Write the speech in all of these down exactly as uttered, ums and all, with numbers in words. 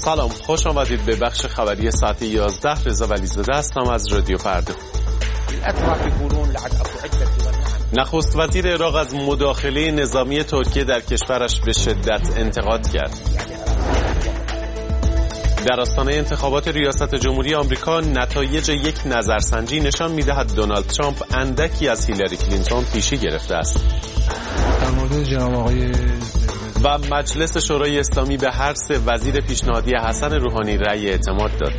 سلام، خوش آمدید به بخش خبری ساعت یازده. رضا ولیزاده هستم از رادیو فردا. نخست وزیر عراق از مداخله نظامی ترکیه در کشورش به شدت انتقاد کرد. در آستانه انتخابات ریاست جمهوری آمریکا نتایج یک نظرسنجی نشان می‌دهد دونالد ترامپ اندکی از هیلاری کلینتون پیشی گرفته است. در مورد جناب آقای و مجلس شورای اسلامی به هر سه وزیر پیشنهادی حسن روحانی رأی اعتماد داد.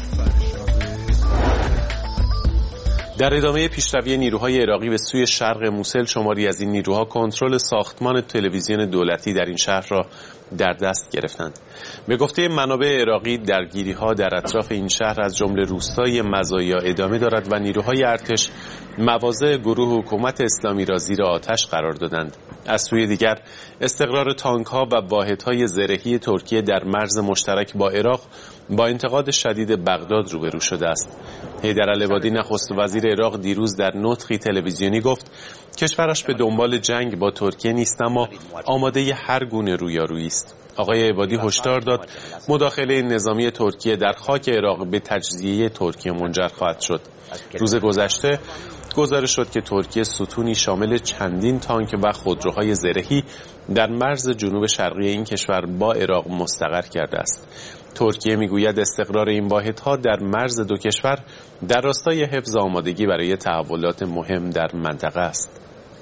در ادامه پیشروی نیروهای عراقی به سوی شرق موسل، شماری از این نیروها کنترل ساختمان تلویزیون دولتی در این شهر را در دست گرفتند. به گفته منابع عراقی، درگیری‌ها در اطراف این شهر از جمله روستای مزایا ادامه دارد و نیروهای ارتش مواضع گروه حکومت اسلامی را زیر آتش قرار دادند. از سوی دیگر، استقرار تانک‌ها و واحدهای زرهی ترکیه در مرز مشترک با عراق با انتقاد شدید بغداد روبرو شده است. حیدرالعبادی نخست وزیر عراق دیروز در نطقی تلویزیونی گفت کشورش به دنبال جنگ با ترکیه نیست، اما آماده هر گونه رویارویی است. آقای عبادی هشدار داد مداخله نظامی ترکیه در خاک عراق به تجزیه ترکیه منجر خواهد شد. روز گذشته گزارش شد که ترکیه ستونی شامل چندین تانک و خودروهای زرهی در مرز جنوب شرقی این کشور با عراق مستقر کرده است. ترکیه میگوید استقرار این واحدها در مرز دو کشور در راستای حفظ آمادگی برای تحولات مهم در منطقه است.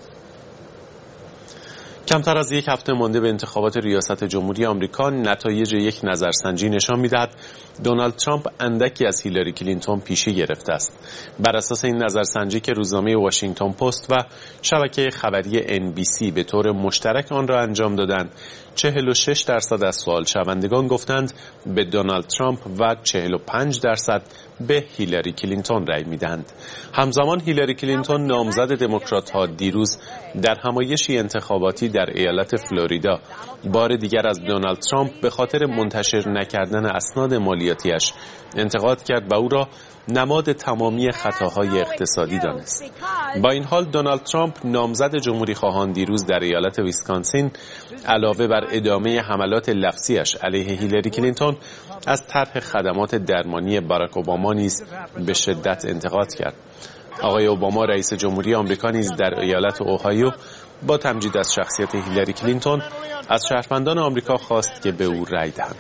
کمتر از یک هفته مانده به انتخابات ریاست جمهوری آمریکا، نتایج یک نظرسنجی نشان می‌دهد دونالد ترامپ اندکی از هیلاری کلینتون پیشی گرفته است. بر اساس این نظرسنجی که روزنامه واشنگتن پست و شبکه خبری ان بی سی به طور مشترک آن را انجام دادند، چهل و شش درصد از سوال شوندگان گفتند به دونالد ترامپ و چهل و پنج درصد به هیلاری کلینتون رأی میدهند. همزمان هیلاری کلینتون نامزد دموکرات‌ها دیروز در همایشی انتخاباتی در ایالت فلوریدا بار دیگر از دونالد ترامپ به خاطر منتشر نکردن اسناد مالیاتیش انتقاد کرد و او را نماد تمامی خطاهای اقتصادی دانست. با این حال دونالد ترامپ نامزد جمهوری خواهان دیروز در ایالت ویسکانسین علاوه بر ادامه حملات لفظیش علیه هیلاری کلینتون از طرح خدمات درمانی باراک اوباما نیز به شدت انتقاد کرد. آقای اوباما رئیس جمهوری آمریکا نیز در ایالت اوهایو با تمجید از شخصیت هیلاری کلینتون از شهروندان آمریکا خواست که به او رأی دهند.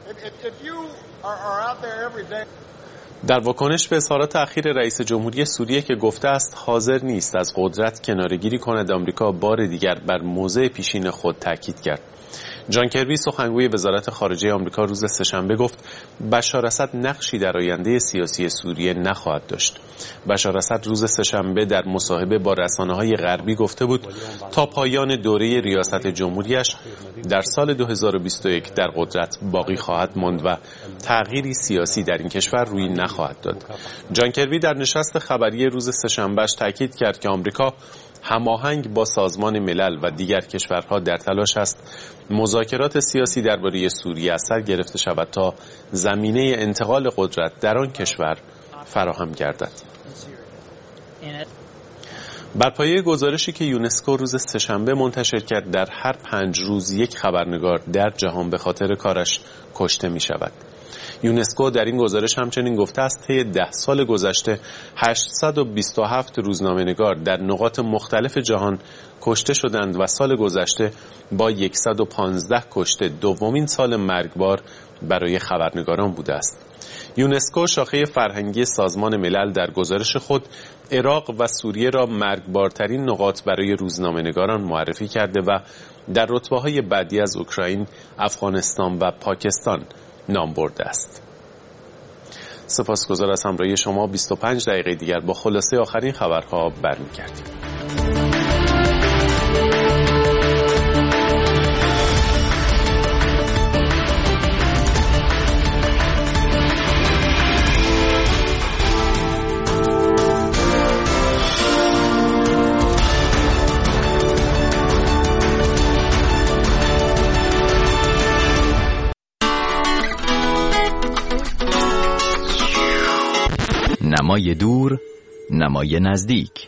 در واکنش به اظهارات اخیر رئیس جمهوری سوریه که گفته است حاضر نیست از قدرت کناره‌گیری کند، آمریکا بار دیگر بر موضع پیشین خود تاکید کرد. جان کربی سخنگوی وزارت خارجه آمریکا روز سه‌شنبه گفت بشار اسد نقشی در آینده سیاسی سوریه نخواهد داشت. بشار اسد روز سه‌شنبه در مصاحبه با رسانه‌های غربی گفته بود تا پایان دوره ریاست جمهوریش در سال دو هزار و بیست و یک در قدرت باقی خواهد ماند و تغییری سیاسی در این کشور روی نخواهد داد. جان کربی در نشست خبری روز سه‌شنبهش تاکید کرد که آمریکا هماهنگ با سازمان ملل و دیگر کشورها در تلاش است مذاکرات سیاسی درباره سوریه از سر گرفته شود تا زمینه انتقال قدرت در آن کشور فراهم گردد. بر پایه گزارشی که یونسکو روز سه‌شنبه منتشر کرد، در هر پنج روز یک خبرنگار در جهان به خاطر کارش کشته می شود. یونسکو در این گزارش همچنین گفته است طی ده سال گذشته هشتصد و بیست و هفت روزنامه‌نگار در نقاط مختلف جهان کشته شدند و سال گذشته با صد و پانزده کشته دومین سال مرگبار برای خبرنگاران بوده است. یونسکو شاخه فرهنگی سازمان ملل در گزارش خود عراق و سوریه را مرگبارترین نقاط برای روزنامه‌نگاران معرفی کرده و در رتبه‌های بعدی از اوکراین، افغانستان و پاکستان نام برده است. سپاسگزار از همراهی شما. بیست و پنج دقیقه دیگر با خلاصه آخرین خبرها برمیگردیم. نمای دور، نمای نزدیک.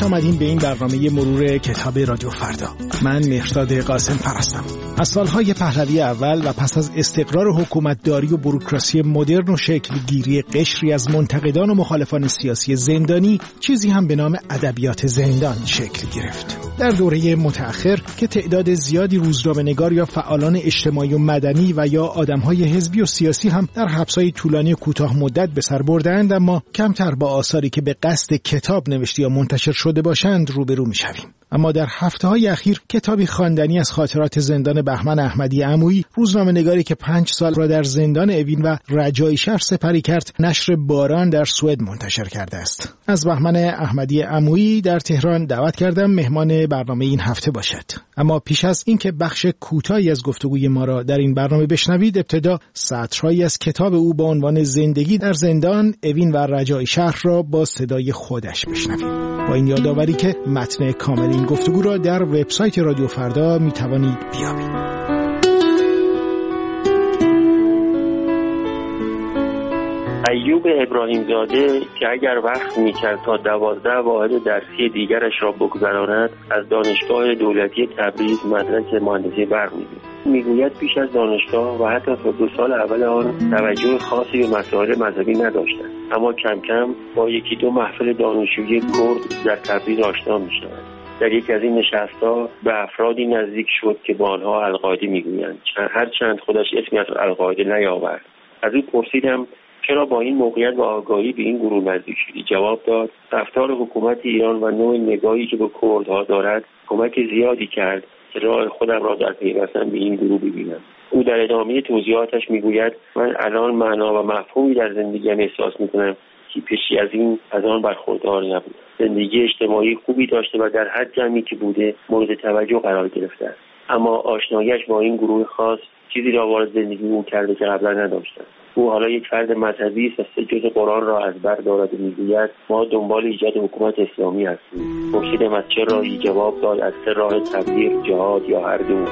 خوش آمدین به این برنامه مرور کتاب رادیو فردا. من مهرداد قاسم هستم. از سالهای پهلوی اول و پس از استقرار حکومتداری و بوروکراسی مدرن و شکل گیری قشری از منتقدان و مخالفان سیاسی زندانی، چیزی هم به نام ادبیات زندان شکل گرفت. در دوره متأخر که تعداد زیادی روزنامه‌نگار یا فعالان اجتماعی و مدنی و یا آدم‌های حزبی و سیاسی هم در حبس‌های طولانی و کوتاه مدت به سر بردند، اما کمتر با آثاری که به قصد کتاب نوشته یا منتشر شده باشند روبرو می‌شویم. اما در هفته‌های اخیر کتابی خواندنی از خاطرات زندان بهمن احمدی عمویی، روزنامه‌نگاری که پنج سال را در زندان اوین و رجایی شهر سپری کرد، نشر باران در سوئد منتشر کرده است. از بهمن احمدی عمویی در تهران دعوت کردم مهمان برنامه این هفته باشد. اما پیش از اینکه بخش کوتاهی از گفتگوی ما را در این برنامه بشنوید، ابتدا سطرهایی از کتاب او با عنوان زندگی در زندان، اوین و رجایی شهر را با صدای خودش بشنوید. با این یادآوری که متن کامل این گفتگو را در وبسایت رادیو فردا می توانید بیابید. ایوب ابراهیم زاده که اگر وقت میکرد تا دوازده واحد درسی دیگرش را بگذراند، از دانشگاه دولتی تبریز مدرک مهندسی برق می‌گیرد. میگوید پیش از دانشگاه و حتی تا دو سال اول آن توجه خاصی به مسائل مذهبی نداشتند، اما کم کم با یکی دو محفل دانشجویی کرد در تبریز آشنا می‌شود. در یک از این نشست‌ها به افرادی نزدیک شد که با آنها القاعده می‌گویند، هرچند خودش اسمی از القاعده نیاورد. از او پرسیدم چرا با این موقعیت و آگاهی به این گروه نزدیک شدی؟ جواب داد رفتار حکومت ایران و نوع نگاهی که به کردها دارد کمک زیادی کرد که راه خودم را در پیوستن به این گروه ببینم. او در ادامه توضیحاتش میگوید من الان معنا و مفهومی در زندگیم احساس میکنم که پیشی از این از آن برخوردار نبود. زندگی اجتماعی خوبی داشته و در هر جمعی که بوده مورد توجه قرار گرفته است، اما آشناییش با این گروه خاص چیزی را وارد زندگی او کرده که قبلا نداشتم. او حالا یک فرد مذهبی است و سه جز قرآن را از بر دارد و میگوید ما دنبال ایجاد حکومت اسلامی هستیم. پرسیدم از چه راهی؟ جواب داد از سه راه: تبلیغ، جهاد یا هر دو.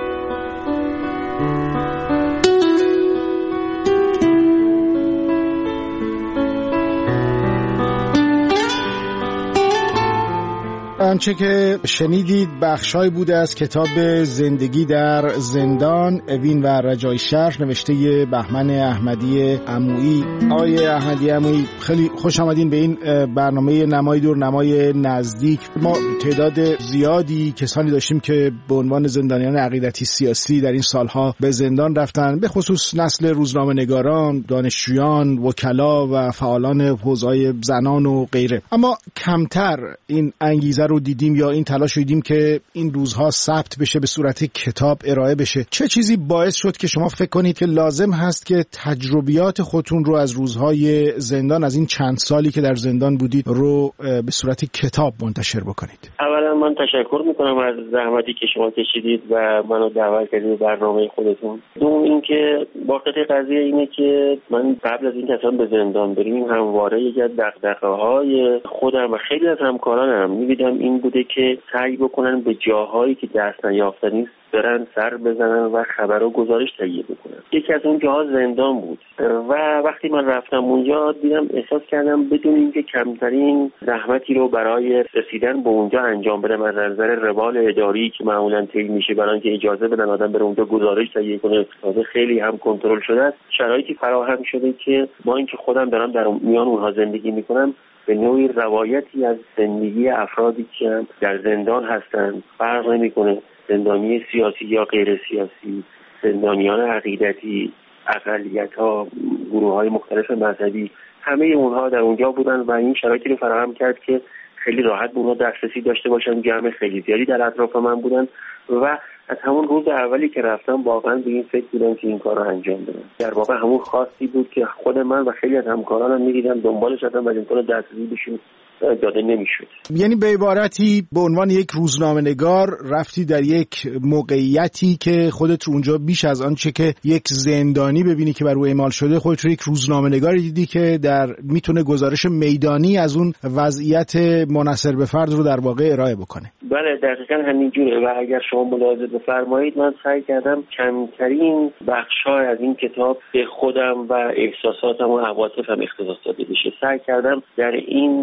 آنچه که شنیدید بخشای بوده از کتاب زندگی در زندان، اوین و رجایی شهر، نوشته بهمن احمدی عمویی. آقای احمدی عمویی، خیلی خوش آمدین به این برنامه نمای دور نمای نزدیک. ما تعداد زیادی کسانی داشتیم که به عنوان زندانیان عقیدتی سیاسی در این سالها به زندان رفتن، به خصوص نسل روزنامه‌نگاران، دانشجویان، وکلا و فعالان حوزه‌های زنان و غیره. اما کمتر این انگیزه رو دیدیم یا این تلاش رو دیدیم که این روزها ثبت بشه، به صورت کتاب ارائه بشه. چه چیزی باعث شد که شما فکر کنید که لازم هست که تجربیات خودتون رو از روزهای زندان، از این چند سالی که در زندان بودید، رو به صورت کتاب منتشر بکنید؟ اولا من تشکر میکنم از زحمتی که شما کشیدید و منو دعوت کردید به برنامه خودتون. دوم اینکه واقعیت قضیه اینه که من قبل از اینکه اصلا به زندان بریم همواره یکی از دغدغه‌های خودم و خیلی از همکارانم می‌دیدم این بوده که سعی بکنن به جاهایی که دست نیافته نیست برن سر بزنن و خبر و گزارش تهیه بکنن. یکی از اون جاها زندان بود و وقتی من رفتم اونجا دیدم، احساس کردم بدون اینکه کمترین زحمتی رو برای رسیدن به اونجا انجام بدم از نظر روال اداری که معمولا طی میشه برای اینکه اجازه بدن آدم بره اونجا گزارش تهیه کنه، تازه خیلی هم کنترل شده است، شرایطی فراهم شده که با اینکه خودم دارم در میان اونها زندگی میکنم به نوعی روایتی از زندگی افرادی که در زندان هستند فرق نمیکنه، زندانی سیاسی یا غیر سیاسی، زندانیان عقیدتی، اقلیت‌ها، گروه‌های مختلف مذهبی، همه اونها در اونجا بودن و این شرایطی رو فراهم کرد که خیلی راحت به اونها دسترسی داشته باشن. جمع خیلی زیادی در اطراف من بودن و از همون روز اولی که رفتم واقعا به این فکر بودم که این کار رو انجام بدم. در واقع همون خواستی بود که خود من و خیلی از همکارانم می‌دیدم دنبالش هستم و امکان دسترسی بهشون داده نمیشد. یعنی به عبارتی به عنوان یک روزنامه‌نگار رفتی در یک موقعیتی که خودت رو اونجا بیش از آنچه که یک زندانی ببینی که بر او اعمال شده، خودت رو یک روزنامه‌نگاری دیدی که در میتونه گزارش میدانی از اون وضعیت منحصر به فرد رو در واقع ارائه بکنه. بله دقیقاً همینجوره و اگر شما ملاحظه بفرمایید من سعی کردم کمترین بخش‌های از این کتاب به خودم و احساساتم و عواطفم اختصاص داده بشه. سعی کردم در این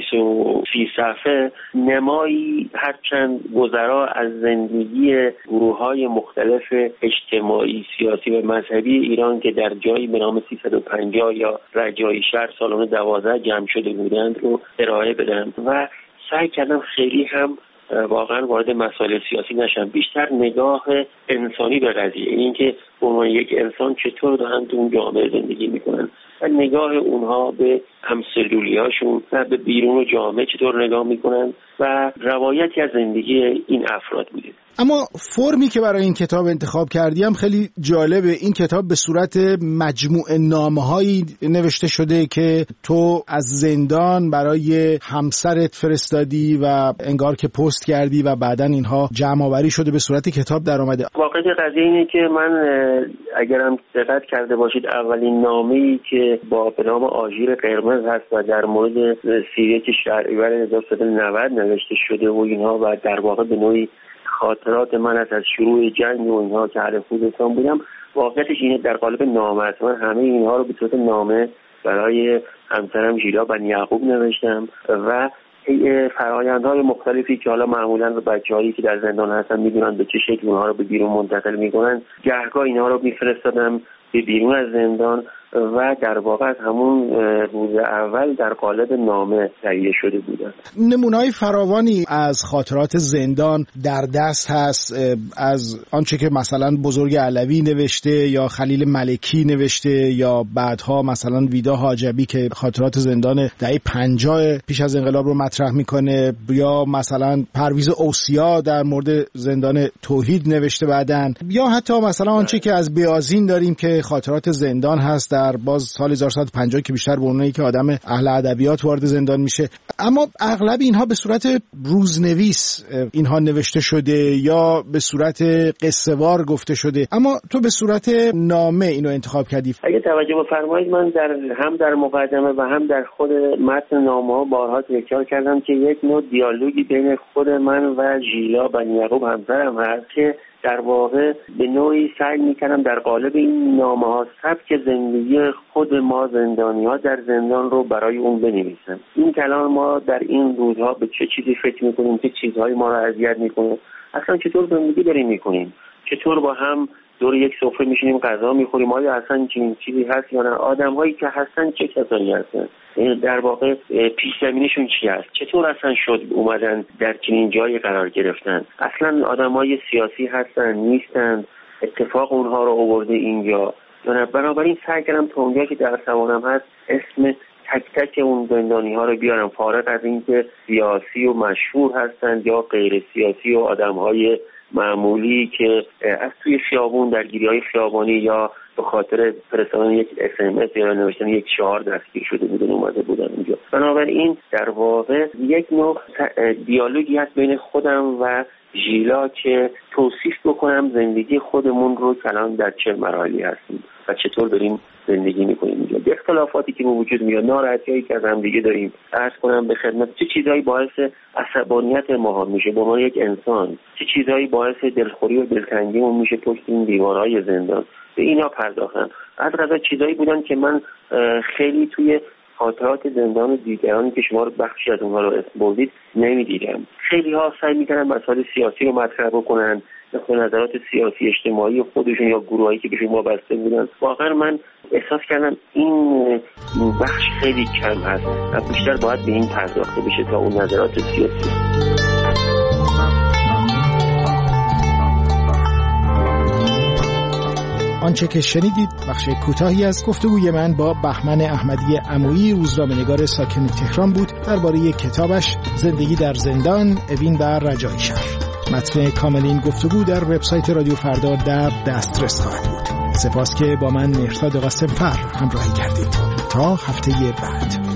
دویست و سی صفحه نمایی هرچند گذرا از زندگی گروه‌های مختلف اجتماعی، سیاسی و مذهبی ایران که در جایی به نام سیصد و پنجاه یا رجایی شهر سالن دوازده جمع شده بودند رو ارائه بدم و سعی کردم خیلی هم واقعا وارد مسائل سیاسی نشم، بیشتر نگاه انسانی به قضیه، این که به عنوان یک انسان چطور دارن تو اون جامعه زندگی میکنن و نگاه اونها به همسلولیاشون و به بیرون جامعه چطور نگاه میکنن و روایتی از زندگی این افراد بوده. اما فرمی که برای این کتاب انتخاب کردیم خیلی جالبه. این کتاب به صورت مجموعه نامه‌هایی نوشته شده که تو از زندان برای همسرت فرستادی و انگار که پست کردی و بعداً اینها جمع آوری شده به صورت کتاب در اومده. واقعیت قضیه اینه که من اگرم دقت کرده باشید اولین نامه‌ای که با به نام آژیر قرمز هست و در مورد سیریت شهریور هزار و سیصد و نود نوشته شده و اینها و در واقع به نوعی خاطرات من از از شروع جنگ و اینها که اهل خوزستان بودم، واقعیتش اینه در قالب نامه است. من همه اینها رو به صورت نامه برای همسرم ژیلا بنی یعقوب نوشتم و فرآیندهای مختلفی که حالا معمولاً بچه‌هایی که در زندان هستن میدونن به چه شکل اونها رو به بیرون منتقل میکنن، گهگاه اینها رو میفرستادم به بیرون از زندان و در واقع از همون روز اول در قالب نامه تهیه شده بودن. نمونه‌های فراوانی از خاطرات زندان در دست هست، از آنچه که مثلا بزرگ علوی نوشته یا خلیل ملکی نوشته یا بعدها مثلا ویدا حاجبی که خاطرات زندان دهه پنجاه پیش از انقلاب رو مطرح میکنه، یا مثلا پرویز اوصیا در مورد زندان توحید نوشته بعدن، یا حتی مثلا آنچه که از بیازین داریم که خاطرات زندان هست در باز سال هزار و سیصد و پنجاه که بیشتر به اونایی که آدم اهل ادبیات وارد زندان میشه. اما اغلب اینها به صورت روزنویس اینها نوشته شده یا به صورت قصه وار گفته شده، اما تو به صورت نامه اینو انتخاب کردی. اگه توجه بفرمایید من در هم در مقدمه و هم در خود متن نامه‌ها بارها تکرار کردم که یک نوع دیالوگی بین خود من و ژیلا بنی یعقوب همسرم هست که در واقع به نوعی سعی میکنم در قالب این نامه ها سبک زندگی خود ما زندانی ها در زندان رو برای اون بنویسم. این کلام ما در این روزها به چه چیزی فکر میکنیم، چه چیزهایی ما رو اذیت میکنه، اصلا چطور زندگی داریم میکنیم، چطور با هم دور یک سفره میشینیم غذا میخوریم، آیا اصلا چنین چیزی هست یا نه، آدم‌هایی که هستن چه کسانی هستن، در واقع پیش زمینشون چی هست، چطور اصلا شد اومدن در چنین جایی قرار گرفتن، اصلا آدم‌های سیاسی هستن نیستن، اتفاق اونها رو آورده اینجا یا نه. بنابراین سعی کردم تا اونجا که در توانم هست اسم تک تک اون زندانی ها رو بیارم، فارغ از اینکه سیاسی و مشهور هستند یا غیر سیاسی و آدم‌های معمولی که از توی خیابون درگیری‌های خیابانی یا به خاطر فرستادن یک اس ام اس یا نوشتن یک شعار دستگیر شده بودن اومده بودن اینجا. بنابراین در واقع یک نوع دیالوگی هست بین خودم و ژیلا که توصیف بکنم زندگی خودمون رو کلان در چه مراحلی هستیم و چطور داریم زندگی میکنیم اینجا، اختلافاتی که به وجود میاد، ناراحتیایی که از هم دیگه داریم، عرض کنم به خدمت چه چیزایی باعث عصبانیت ما میشه به عنوان یک انسان، چه چیزایی باعث دلخوری و دلتنگیمون میشه پشت این دیوارهای زندان. به اینا پرداختم. از قضا چیزایی بودن که من خیلی توی خاطرات زندان دیگرانی که شما رو بخشی از اونها رو اسم بردید نمیدیدم. خیلی ها سعی میکنن مسائل سیاسی رو مطرح بکنن، مثل نظرات سیاسی اجتماعی خودشون یا گروهایی که به شما بسته بودن. واقعا من احساس کردم این بخش خیلی کم هست و بیشتر باید به این پرداخته بشه تا اون نظرات سیاسی. آنچه که شنیدید بخش کوتاهی از گفتگوی من با بهمن احمدی عمویی، روزنامه‌نگار ساکن تهران بود درباره کتابش زندگی در زندان، اوین و رجایی شهر. متن کامل این گفتگو در وبسایت رادیو فردا در دسترس خواهد بود. سپاس که با من مهرداد قاسم‌فر همراهی کردید. تا هفته بعد.